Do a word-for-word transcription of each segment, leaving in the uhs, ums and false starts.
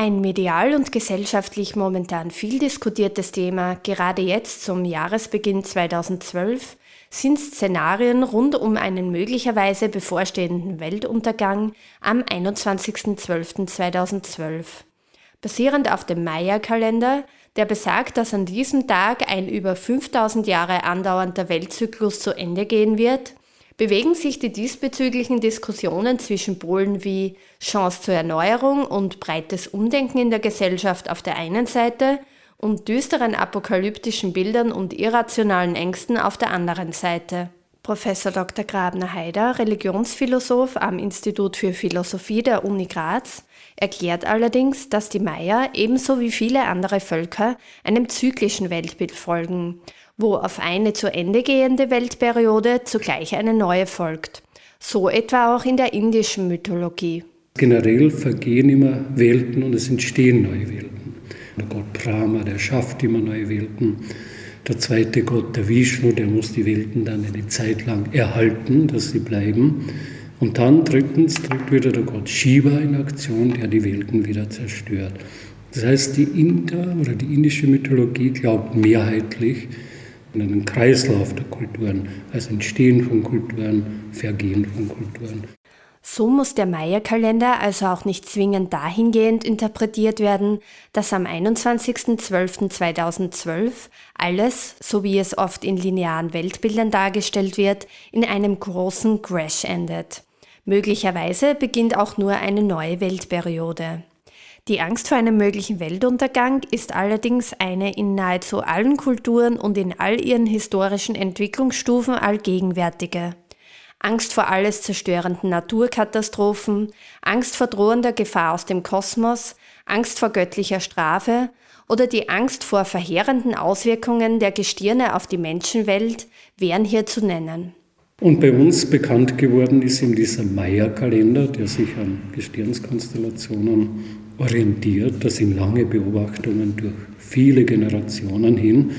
Ein medial und gesellschaftlich momentan viel diskutiertes Thema, gerade jetzt zum Jahresbeginn zweitausendzwölf, sind Szenarien rund um einen möglicherweise bevorstehenden Weltuntergang am einundzwanzigsten zwölften zweitausendzwölf. Basierend auf dem Maya-Kalender, der besagt, dass an diesem Tag ein über fünftausend Jahre andauernder Weltzyklus zu Ende gehen wird, bewegen sich die diesbezüglichen Diskussionen zwischen Polen wie Chance zur Erneuerung und breites Umdenken in der Gesellschaft auf der einen Seite und düsteren apokalyptischen Bildern und irrationalen Ängsten auf der anderen Seite. Professor Doktor Grabner-Haider, Religionsphilosoph am Institut für Philosophie der Uni Graz, erklärt allerdings, dass die Maya ebenso wie viele andere Völker einem zyklischen Weltbild folgen, wo auf eine zu Ende gehende Weltperiode zugleich eine neue folgt. So etwa auch in der indischen Mythologie. Generell vergehen immer Welten und es entstehen neue Welten. Der Gott Brahma, der schafft immer neue Welten. Der zweite Gott, der Vishnu, der muss die Welten dann eine Zeit lang erhalten, dass sie bleiben. Und dann drittens tritt wieder der Gott Shiva in Aktion, der die Welten wieder zerstört. Das heißt, die Inder oder die indische Mythologie glaubt mehrheitlich an einen Kreislauf der Kulturen, also Entstehen von Kulturen, Vergehen von Kulturen. So muss der Maya-Kalender also auch nicht zwingend dahingehend interpretiert werden, dass am einundzwanzigsten zwölften zweitausendzwölf alles, so wie es oft in linearen Weltbildern dargestellt wird, in einem großen Crash endet. Möglicherweise beginnt auch nur eine neue Weltperiode. Die Angst vor einem möglichen Weltuntergang ist allerdings eine in nahezu allen Kulturen und in all ihren historischen Entwicklungsstufen allgegenwärtige. Angst vor alles zerstörenden Naturkatastrophen, Angst vor drohender Gefahr aus dem Kosmos, Angst vor göttlicher Strafe oder die Angst vor verheerenden Auswirkungen der Gestirne auf die Menschenwelt wären hier zu nennen. Und bei uns bekannt geworden ist eben dieser Maya-Kalender, der sich an Gestirnskonstellationen orientiert. Das sind lange Beobachtungen durch viele Generationen hin.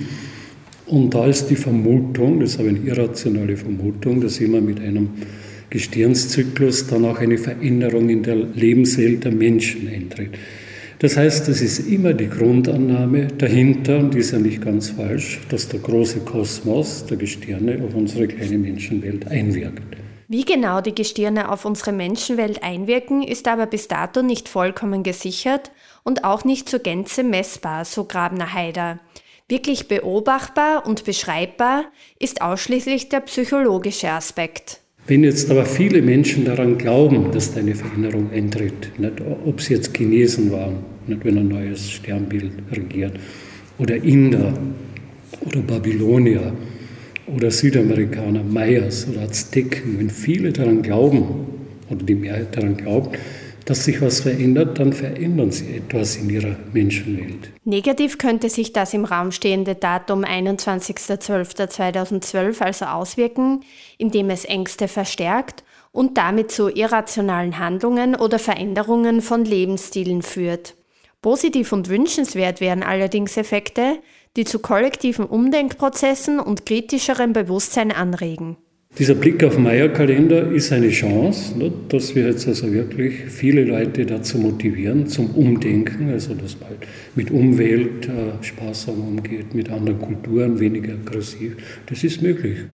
Und da ist die Vermutung, das ist aber eine irrationale Vermutung, dass immer mit einem Gestirnszyklus dann auch eine Veränderung in der Lebenswelt der Menschen eintritt. Das heißt, das ist immer die Grundannahme dahinter, und die ist ja nicht ganz falsch, dass der große Kosmos der Gestirne auf unsere kleine Menschenwelt einwirkt. Wie genau die Gestirne auf unsere Menschenwelt einwirken, ist aber bis dato nicht vollkommen gesichert und auch nicht zur Gänze messbar, so Grabner-Haider. Wirklich beobachtbar und beschreibbar ist ausschließlich der psychologische Aspekt. Wenn jetzt aber viele Menschen daran glauben, dass da eine Veränderung eintritt, nicht, ob sie jetzt Chinesen waren, nicht, wenn ein neues Sternbild regiert, oder Inder oder Babylonier oder Südamerikaner, Mayas oder Azteken, wenn viele daran glauben oder die Mehrheit daran glaubt, dass sich was verändert, dann verändern sie etwas in ihrer Menschenwelt. Negativ könnte sich das im Raum stehende Datum einundzwanzigsten zwölften zweitausendzwölf also auswirken, indem es Ängste verstärkt und damit zu irrationalen Handlungen oder Veränderungen von Lebensstilen führt. Positiv und wünschenswert wären allerdings Effekte, die zu kollektiven Umdenkprozessen und kritischerem Bewusstsein anregen. Dieser Blick auf den Maya-Kalender ist eine Chance, ne, dass wir jetzt also wirklich viele Leute dazu motivieren, zum Umdenken, also dass man mit Umwelt äh, sparsam umgeht, mit anderen Kulturen weniger aggressiv. Das ist möglich.